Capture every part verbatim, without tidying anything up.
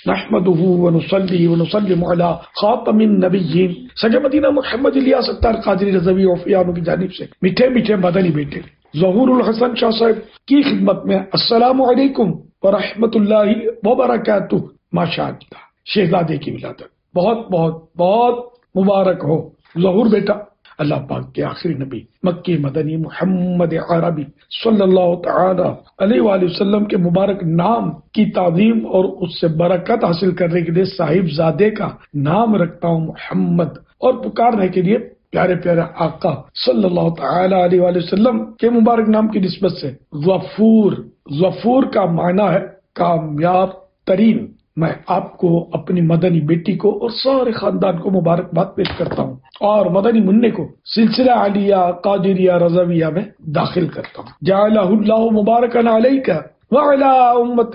نحمده ونصلي ونسلم على خاتم النبیین سجے مدینہ محمد الیاس ستار قادری رضوی عفیانو کی جانب سے میٹھے میٹھے مدنی بیٹے ظہور الحسن شاہ صاحب کی خدمت میں السلام علیکم ورحمۃ اللہ وبرکاتہ. ماشاء اللہ شہزادے کی ولادت بہت بہت بہت مبارک ہو. ظہور بیٹا اللہ پاک کے آخری نبی مکی مدنی محمد عربی صلی اللہ تعالی علیہ وآلہ وسلم کے مبارک نام کی تعظیم اور اس سے برکت حاصل کرنے کے لیے صاحب زادے کا نام رکھتا ہوں محمد، اور پکارنے کے لیے پیارے پیارے آقا صلی اللہ تعالی علیہ وآلہ وسلم کے مبارک نام کی نسبت سے ظفور. ظفور کا معنی ہے کامیاب ترین. میں آپ کو اپنی مدنی بیٹی کو اور سارے خاندان کو مبارکباد پیش کرتا ہوں اور مدنی منع کو سلسلہ عالیہ قادریہ رضویہ میں داخل کرتا ہوں. جعلہ اللہ مبارکا علیک وعلی امت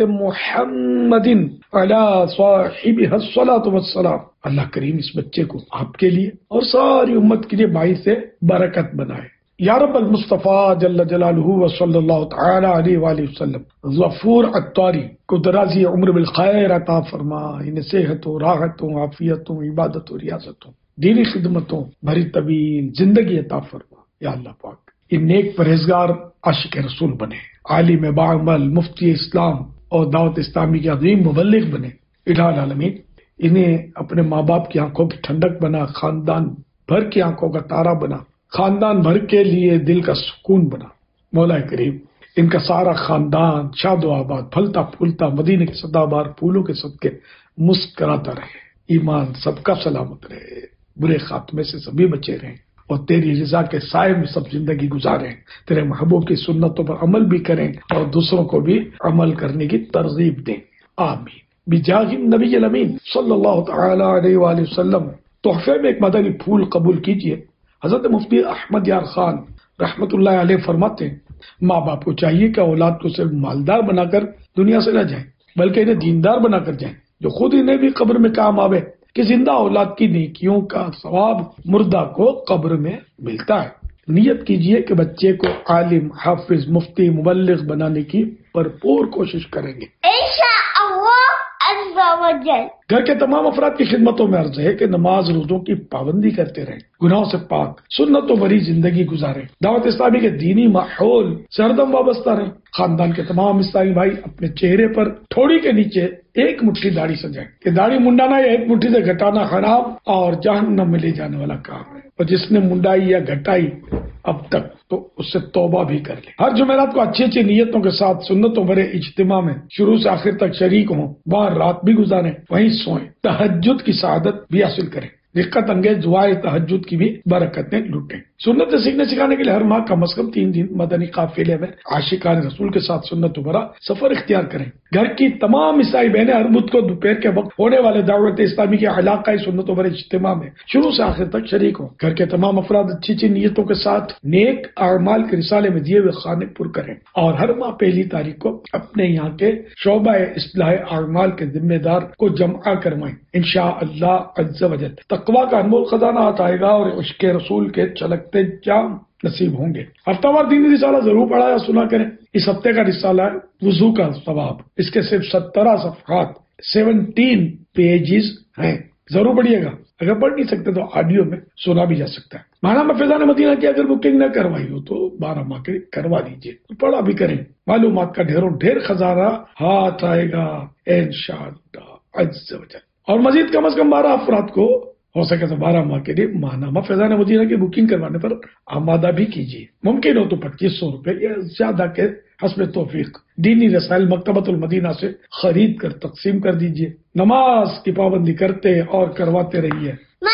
محمد علی صاحبہ الصلاۃ والسلام. اللہ کریم اس بچے کو آپ کے لیے اور ساری امت کے لیے باعث سے برکت بنائے. یا رب المصطفیٰ جل جلالہ و صلی اللہ تعالی علیہ وآلہ وسلم ظفور عطاری کو درازی عمر بالخیر عطا فرما، انہیں صحت و راحت و عافیت و عبادت و ریاضت و دینی خدمتوں بھری طویل زندگی عطا فرما. یا اللہ پاک ان نیک پرہیزگار عاشق رسول بنے، عالم باعمل مفتی اسلام اور دعوت اسلامی کے عظیم مبلغ بنے. الہ العالمین انہیں اپنے ماں باپ کی آنکھوں کی ٹھنڈک بنا، خاندان بھر کی آنکھوں کا تارا بنا، خاندان بھر کے لیے دل کا سکون بنا. مولا کریم ان کا سارا خاندان شاد و آباد پھلتا پھولتا مدینے کے سدا بار پھولوں کے صدقے مسکراتا رہے، ایمان سب کا سلامت رہے، برے خاتمے سے سبھی بچے رہیں اور تیری رضا کے سائے میں سب زندگی گزاریں، تیرے محبوب کی سنتوں پر عمل بھی کریں اور دوسروں کو بھی عمل کرنے کی ترغیب دیں. آمین. بجاہ النبی الامین صلی اللہ تعالی علیہ وآلہ وسلم. تحفے میں ایک مدنی پھول قبول کیجیے. حضرت مفتی احمد یار خان رحمت اللہ علیہ فرماتے ہیں ماں باپ کو چاہیے کہ اولاد کو صرف مالدار بنا کر دنیا سے نہ جائیں بلکہ انہیں دیندار بنا کر جائیں جو خود انہیں بھی قبر میں کام آوے، کہ زندہ اولاد کی نیکیوں کا ثواب مردہ کو قبر میں ملتا ہے. نیت کیجئے کہ بچے کو عالم حافظ مفتی مبلغ بنانے کی بھرپور کوشش کریں گے انشاءاللہ عز و جل. گھر کے تمام افراد کی خدمتوں میں عرض ہے کہ نماز روزوں کی پابندی کرتے رہیں، گناہوں سے پاک سنتوں بھری زندگی گزاریں، دعوت اسلامی کے دینی ماحول سے ہردم وابستہ رہیں. خاندان کے تمام اسلامی بھائی اپنے چہرے پر تھوڑی کے نیچے ایک مٹھی داڑھی سجائیں کہ داڑھی منڈانا یا ایک مٹھی سے گھٹانا حرام اور جہنم میں لے جانے والا کام ہے، اور جس نے منڈائی یا گھٹائی اب تک تو اس سے توبہ بھی کر لے. ہر جمعرات کو اچھی اچھی نیتوں کے ساتھ سنتوں بھرے اجتماع میں شروع سے آخر تک شریک ہوں، وہاں رات بھی گزاریں، وہیں سوئیں، تہجد کی سعادت بھی حاصل کریں، دقت انگیز دعائے تہجد کی بھی برکتیں لوٹیں. سنت سیکھنے سکھانے کے لیے ہر ماہ کم از کم تین دن مدنی قافلے میں عاشقان رسول کے ساتھ سنت بھرا سفر اختیار کریں. گھر کی تمام عیسائی بہنیں ہر بدھ کو دوپہر کے وقت ہونے والے دعوت اسلامی کے علاقائی سنت بھرے اجتماع میں شروع سے آخر تک شریک ہوں. گھر کے تمام افراد اچھی اچھی نیتوں کے ساتھ نیک اعمال کے رسالے میں دیے ہوئے خانے پر کریں اور ہر ماہ پہلی تاریخ کو اپنے یہاں کے شعبہ اصلاح اعمال کے ذمہ دار کو جمع کروائیں. انشاءاللہ عز و جل تقویٰ کا انمول خزانہ آئے گا اور عشق رسول کے چلکتے جام نصیب ہوں گے. ہفتہ وار دینی رسالہ ضرور پڑھا یا سنا کریں. اس ہفتے کا رسالہ ہے وضو کا ثواب. اس کے صرف سترہ صفحات سیونٹین پیجز ہیں. ضرور پڑھیے گا. اگر پڑھ نہیں سکتے تو آڈیو میں سنا بھی جا سکتا ہے. مانا میں فیضان مدینہ کی اگر بکنگ نہ کروائی ہو تو بارہ ماہ کے کروا لیجیے، پڑھا بھی کریں. معلومات کا ڈھیروں ڈھیر خزانہ ہاتھ آئے گا انشاءاللہ عز و جل. اور مزید کم از کم بارہ افراد کو ہو سکے تو بارہ ماہ کے لیے ماہنامہ فیضان مدینہ کی بکنگ کروانے پر آمادہ بھی کیجیے. ممکن ہو تو پچیس سو روپے یا زیادہ کے حسب توفیق دینی رسائل مکتبۃ المدینہ سے خرید کر تقسیم کر دیجیے. نماز کی پابندی کرتے اور کرواتے رہیے.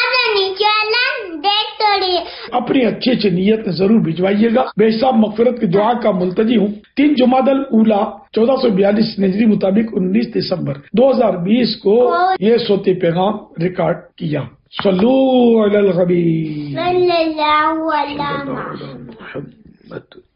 اپنی اچھی اچھی نیت ضرور بھجوائیے گا. بے حساب مغفرت کی دعا کا ملتجی ہوں. تین جمادی الاولیٰ چودہ سو بیالیس نجری مطابق انیس دسمبر دو ہزار بیس کو یہ صوتی پیغام ریکارڈ کیا. صلو علی الحبیب صلی اللہ علیہ وسلم.